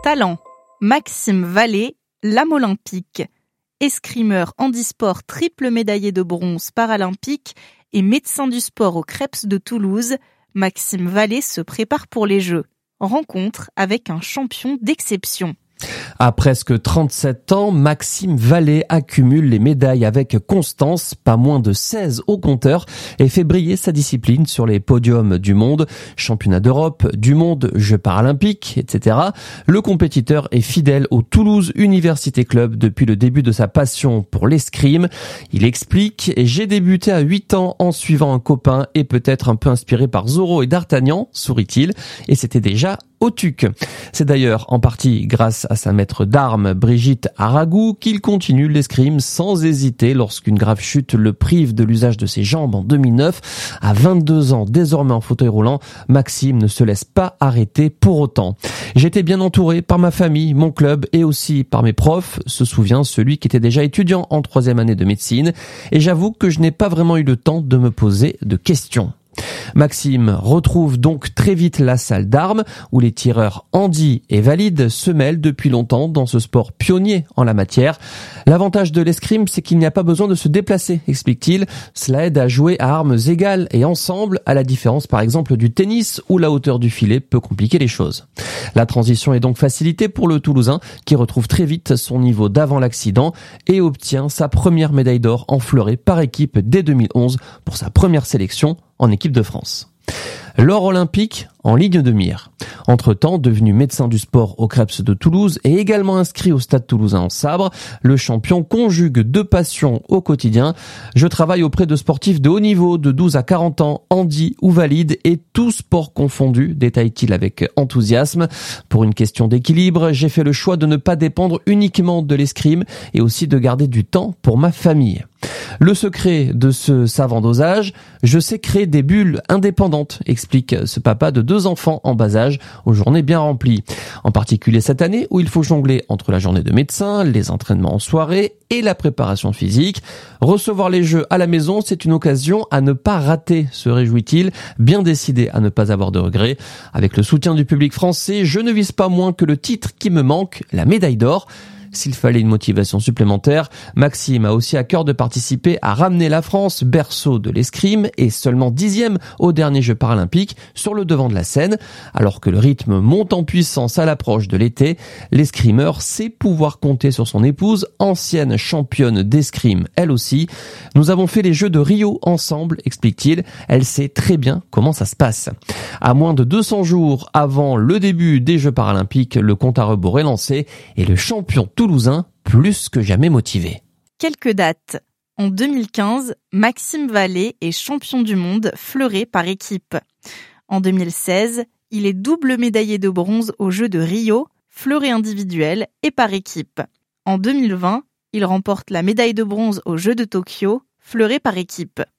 Talent, Maxime Vallée, l'âme olympique. Escrimeur handisport triple médaillé de bronze paralympique et médecin du sport au Krebs de Toulouse, Maxime Vallée se prépare pour les Jeux. Rencontre avec un champion d'exception. À presque 37 ans, Maxime Vallée accumule les médailles avec constance, pas moins de 16 au compteur, et fait briller sa discipline sur les podiums du monde, championnat d'Europe, du monde, Jeux paralympiques, etc. Le compétiteur est fidèle au Toulouse Université Club depuis le début de sa passion pour l'escrime. Il explique « J'ai débuté à 8 ans en suivant un copain et peut-être un peu inspiré par Zorro et D'Artagnan », sourit-il, et c'était déjà au TUC. C'est d'ailleurs en partie grâce à sa maître d'armes Brigitte Aragou qu'il continue l'escrime sans hésiter lorsqu'une grave chute le prive de l'usage de ses jambes en 2009. À 22 ans, désormais en fauteuil roulant, Maxime ne se laisse pas arrêter pour autant. J'étais bien entouré par ma famille, mon club et aussi par mes profs, se souvient celui qui était déjà étudiant en 3e année de médecine. Et j'avoue que je n'ai pas vraiment eu le temps de me poser de questions. Maxime retrouve donc très vite la salle d'armes où les tireurs handi et valides se mêlent depuis longtemps dans ce sport pionnier en la matière. L'avantage de l'escrime, c'est qu'il n'y a pas besoin de se déplacer, explique-t-il. Cela aide à jouer à armes égales et ensemble, à la différence par exemple du tennis où la hauteur du filet peut compliquer les choses. La transition est donc facilitée pour le Toulousain qui retrouve très vite son niveau d'avant l'accident et obtient sa première médaille d'or en fleuret par équipe dès 2011 pour sa première sélection en équipe de France. L'or olympique en ligne de mire. Entre-temps, devenu médecin du sport au Krebs de Toulouse et également inscrit au Stade Toulousain en sabre, le champion conjugue deux passions au quotidien. Je travaille auprès de sportifs de haut niveau de 12 à 40 ans, handi ou valide et tout sport confondu, détaille-t-il avec enthousiasme. Pour une question d'équilibre, j'ai fait le choix de ne pas dépendre uniquement de l'escrime et aussi de garder du temps pour ma famille. Le secret de ce savant dosage, je sais créer des bulles indépendantes, explique ce papa de 2 enfants en bas âge aux journées bien remplies. En particulier cette année où il faut jongler entre la journée de médecin, les entraînements en soirée et la préparation physique. Recevoir les Jeux à la maison, c'est une occasion à ne pas rater, se réjouit-il, bien décidé à ne pas avoir de regrets. Avec le soutien du public français, je ne vise pas moins que le titre qui me manque, la médaille d'or. S'il fallait une motivation supplémentaire, Maxime a aussi à cœur de participer à ramener la France, berceau de l'escrime et seulement 10e aux derniers Jeux paralympiques, sur le devant de la scène. Alors que le rythme monte en puissance à l'approche de l'été, l'escrimeur sait pouvoir compter sur son épouse, ancienne championne d'escrime elle aussi. Nous avons fait les Jeux de Rio ensemble, explique-t-il. Elle sait très bien comment ça se passe. À moins de 200 jours avant le début des Jeux paralympiques, le compte à rebours est lancé et le champion toulousain plus que jamais motivé. Quelques dates. En 2015, Maxime Vallée est champion du monde fleuret par équipe. En 2016, il est double médaillé de bronze aux Jeux de Rio, fleuret individuel et par équipe. En 2020, il remporte la médaille de bronze aux Jeux de Tokyo, fleuret par équipe.